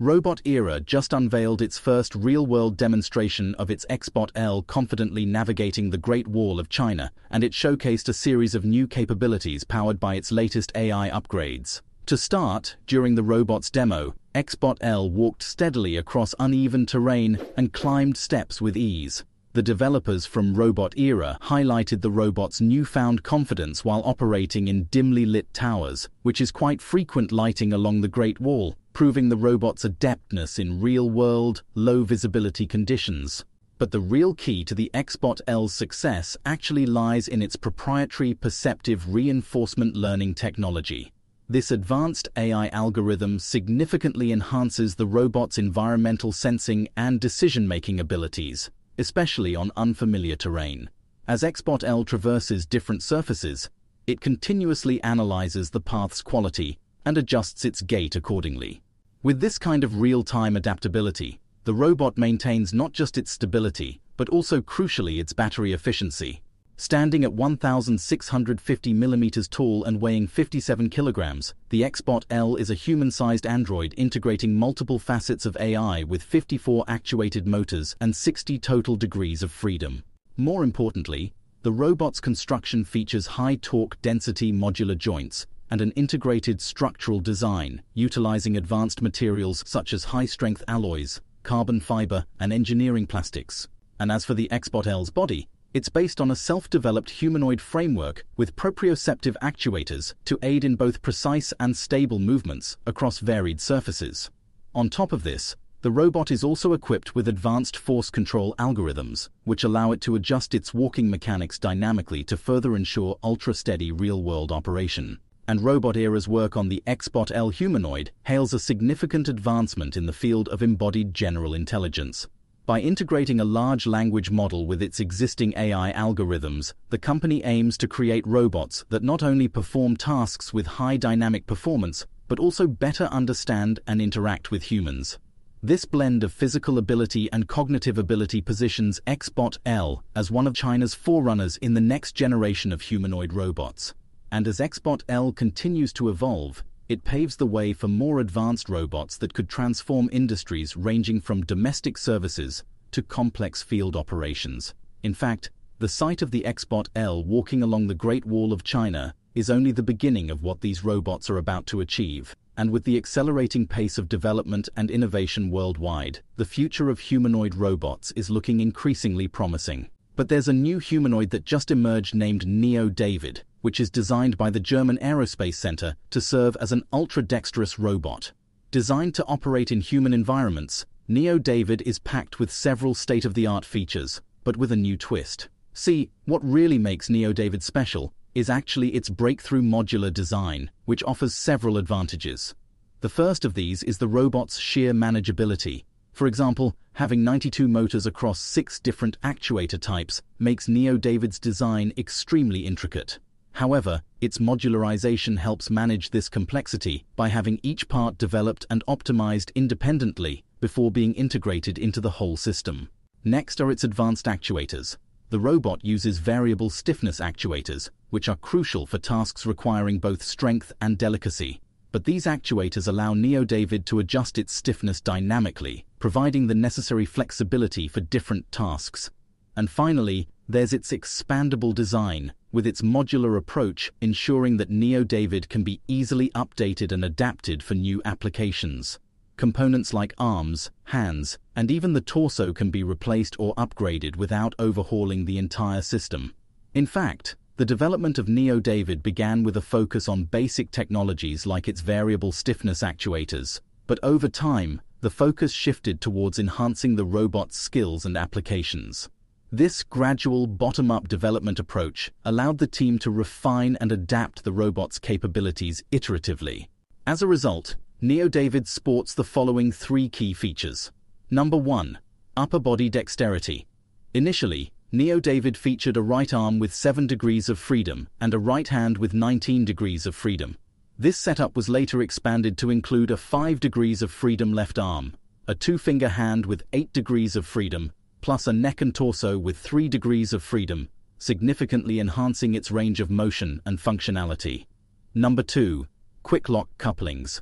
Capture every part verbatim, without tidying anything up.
Robot Era just unveiled its first real-world demonstration of its Xbot L confidently navigating the Great Wall of China, and it showcased a series of new capabilities powered by its latest A I upgrades. To start, during the robot's demo, Xbot L walked steadily across uneven terrain and climbed steps with ease. The developers from Robot Era highlighted the robot's newfound confidence while operating in dimly lit towers, which is quite frequent lighting along the Great Wall, proving the robot's adeptness in real-world, low-visibility conditions. But the real key to the Xbot L's success actually lies in its proprietary perceptive reinforcement learning technology. This advanced A I algorithm significantly enhances the robot's environmental sensing and decision-making abilities, especially on unfamiliar terrain. As Xbot L traverses different surfaces, it continuously analyzes the path's quality and adjusts its gait accordingly. With this kind of real-time adaptability, the robot maintains not just its stability, but also crucially its battery efficiency. Standing at one thousand six hundred fifty millimeters tall and weighing fifty-seven kilograms, the Xbot L is a human-sized android integrating multiple facets of A I with fifty-four actuated motors and sixty total degrees of freedom. More importantly, the robot's construction features high-torque density modular joints and an integrated structural design, utilizing advanced materials such as high-strength alloys, carbon fiber, and engineering plastics. And as for the Xbot L's body, it's based on a self-developed humanoid framework with proprioceptive actuators to aid in both precise and stable movements across varied surfaces. On top of this, the robot is also equipped with advanced force control algorithms, which allow it to adjust its walking mechanics dynamically to further ensure ultra-steady real-world operation. And Robot Era's work on the Xbot L humanoid hails a significant advancement in the field of embodied general intelligence. By integrating a large language model with its existing A I algorithms, the company aims to create robots that not only perform tasks with high dynamic performance, but also better understand and interact with humans. This blend of physical ability and cognitive ability positions Xbot L as one of China's forerunners in the next generation of humanoid robots. And as Xbot L continues to evolve, it paves the way for more advanced robots that could transform industries ranging from domestic services to complex field operations. In fact, the sight of the Xbot L walking along the Great Wall of China is only the beginning of what these robots are about to achieve. And with the accelerating pace of development and innovation worldwide, the future of humanoid robots is looking increasingly promising. But there's a new humanoid that just emerged named Neo David, which is designed by the German Aerospace Center to serve as an ultra-dexterous robot. Designed to operate in human environments, Neo David is packed with several state-of-the-art features, but with a new twist. See, what really makes Neo David special is actually its breakthrough modular design, which offers several advantages. The first of these is the robot's sheer manageability. For example, having ninety-two motors across six different actuator types makes Neo David's design extremely intricate. However, its modularization helps manage this complexity by having each part developed and optimized independently before being integrated into the whole system. Next are its advanced actuators. The robot uses variable stiffness actuators, which are crucial for tasks requiring both strength and delicacy. But these actuators allow Neo David to adjust its stiffness dynamically, providing the necessary flexibility for different tasks. And finally, there's its expandable design, with its modular approach ensuring that Neo David can be easily updated and adapted for new applications. Components like arms, hands, and even the torso can be replaced or upgraded without overhauling the entire system. In fact, the development of Neo David began with a focus on basic technologies like its variable stiffness actuators, but over time, the focus shifted towards enhancing the robot's skills and applications. This gradual bottom-up development approach allowed the team to refine and adapt the robot's capabilities iteratively. As a result, Neo David sports the following three key features. Number one, upper body dexterity. Initially, Neo David featured a right arm with seven degrees of freedom and a right hand with nineteen degrees of freedom. This setup was later expanded to include a five degrees of freedom left arm, a two-finger hand with eight degrees of freedom, plus a neck and torso with three degrees of freedom, significantly enhancing its range of motion and functionality. Number two, quick lock couplings.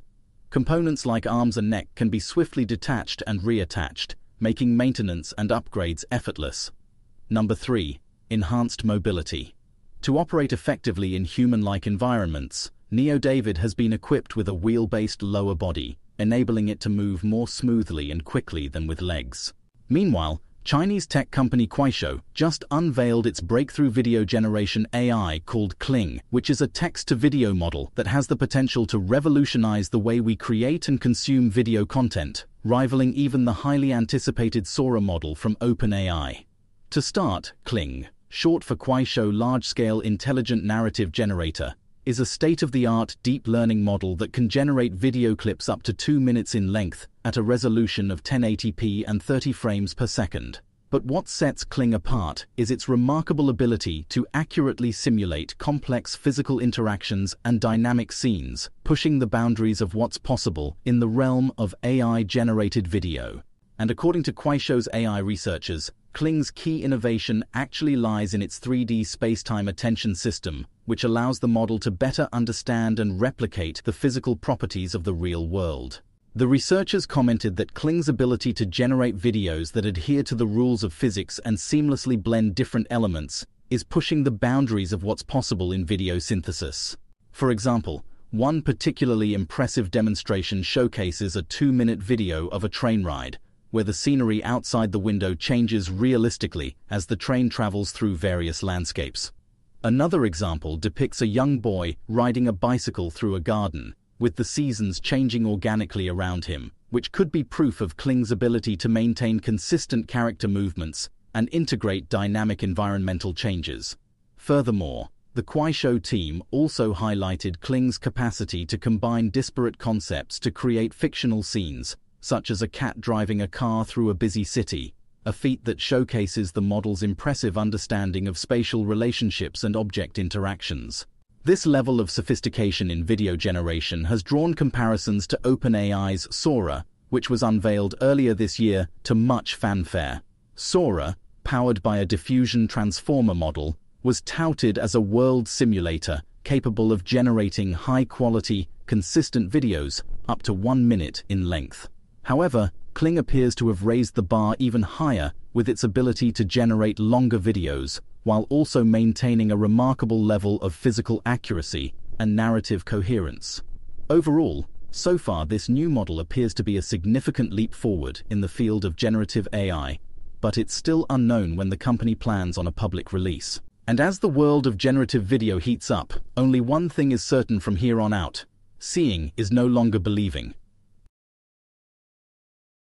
Components like arms and neck can be swiftly detached and reattached, making maintenance and upgrades effortless. Number three. Enhanced mobility. To operate effectively in human-like environments, NeoDavid has been equipped with a wheel-based lower body, enabling it to move more smoothly and quickly than with legs. Meanwhile, Chinese tech company Kuaishou just unveiled its breakthrough video generation A I called Kling, which is a text-to-video model that has the potential to revolutionize the way we create and consume video content, rivaling even the highly anticipated Sora model from OpenAI. To start, Kling, short for Kuaishou Large-Scale Intelligent Narrative Generator, is a state-of-the-art deep learning model that can generate video clips up to two minutes in length at a resolution of ten eighty p and thirty frames per second. But what sets Kling apart is its remarkable ability to accurately simulate complex physical interactions and dynamic scenes, pushing the boundaries of what's possible in the realm of A I-generated video. And according to Kuaishou's A I researchers, Kling's key innovation actually lies in its three D space-time attention system, which allows the model to better understand and replicate the physical properties of the real world. The researchers commented that Kling's ability to generate videos that adhere to the rules of physics and seamlessly blend different elements is pushing the boundaries of what's possible in video synthesis. For example, one particularly impressive demonstration showcases a two-minute video of a train ride, where the scenery outside the window changes realistically as the train travels through various landscapes. Another example depicts a young boy riding a bicycle through a garden, with the seasons changing organically around him, which could be proof of Kling's ability to maintain consistent character movements and integrate dynamic environmental changes. Furthermore, the Kuaishou team also highlighted Kling's capacity to combine disparate concepts to create fictional scenes, such as a cat driving a car through a busy city, a feat that showcases the model's impressive understanding of spatial relationships and object interactions. This level of sophistication in video generation has drawn comparisons to OpenAI's Sora, which was unveiled earlier this year, to much fanfare. Sora, powered by a diffusion transformer model, was touted as a world simulator capable of generating high-quality, consistent videos up to one minute in length. However, Kling appears to have raised the bar even higher with its ability to generate longer videos, while also maintaining a remarkable level of physical accuracy and narrative coherence. Overall, so far this new model appears to be a significant leap forward in the field of generative A I, but it's still unknown when the company plans on a public release. And as the world of generative video heats up, only one thing is certain from here on out: seeing is no longer believing.